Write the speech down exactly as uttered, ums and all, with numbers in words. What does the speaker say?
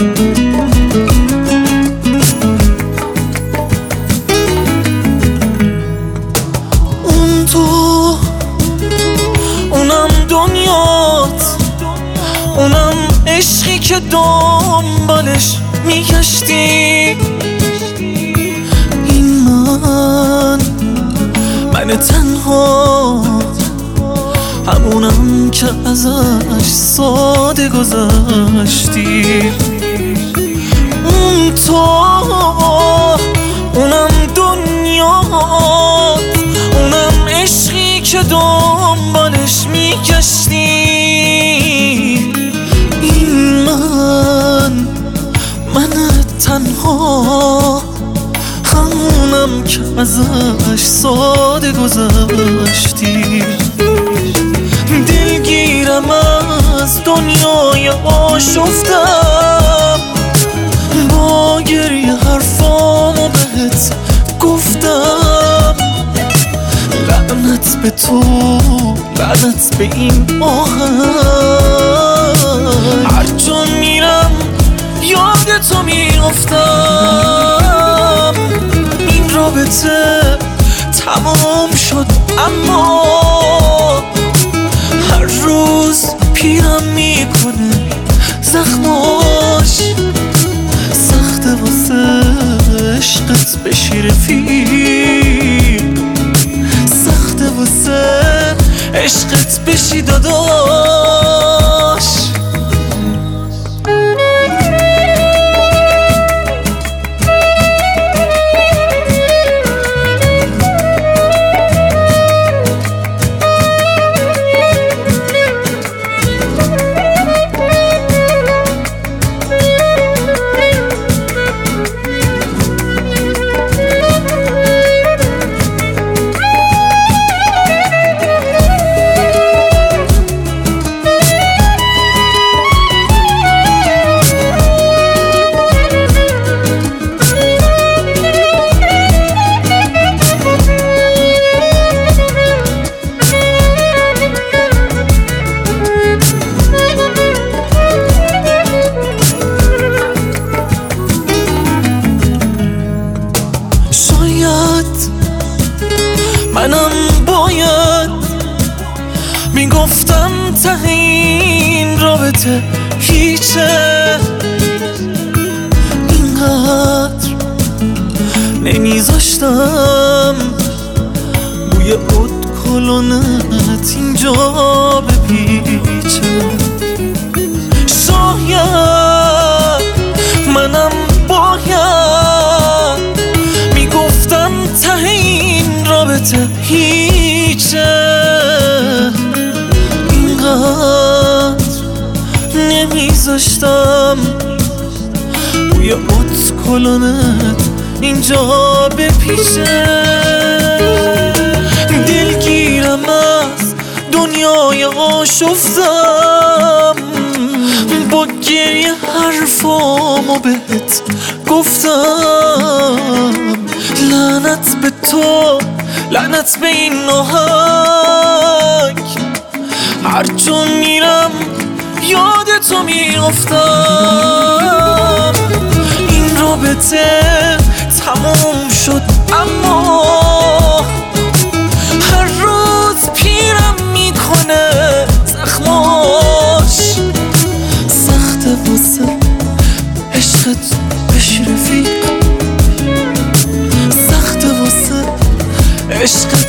اون تو اونم دنیات، اونم عشقی که دنبالش میگشتی. این من من تنها، همونم که ازش ساده گذشتی. اون تو اونم دنیات، اونم عشقی که دنبالش میگشتی. این من من تنها، همونم که ازش ساده گذشتی. دلگیرم از دنیای آشفتم، با گریه حرفامو بهت گفتم. لعنت به تو، لعنت به این آهنگ، هر جا میرم یاد تو میافتم. این رابطه تمام شد اما هر روز پیرم میکنه زخماش. سخته واسه عشقت بشی رفیق، سخته واسه عشقت بشی داداش. منم باید میگفتم ته این رابطه هیچه، اینقدر نمیذاشتم بوی اود کلونت اینجا بپیچه. شاید منم باید میگفتم ته این رابطه هیچه، اینقدر نمیذاشتم بوی اود کلونت اینجا بپیچه. دلگیرم از دنیای آشفتم، با گریه حرفامو بهت گفتم. لعنت به تو، لعنت به این آهنگ، هر جا میرم یاد تو میافتم. این رابطه تموم شد اما هر روز پیرم میکنه زخماش. سخته واسه عشقت بشی رفیق، سخته واسه عشقت